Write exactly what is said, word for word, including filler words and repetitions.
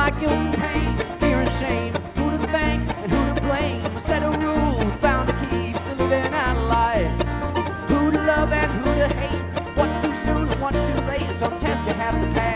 like guilt and pain, fear and shame, who to thank and who to blame. A set of rules bound to keep the living out of life. Who to love and who to hate, what's too soon and what's too late. Some test you have to pass.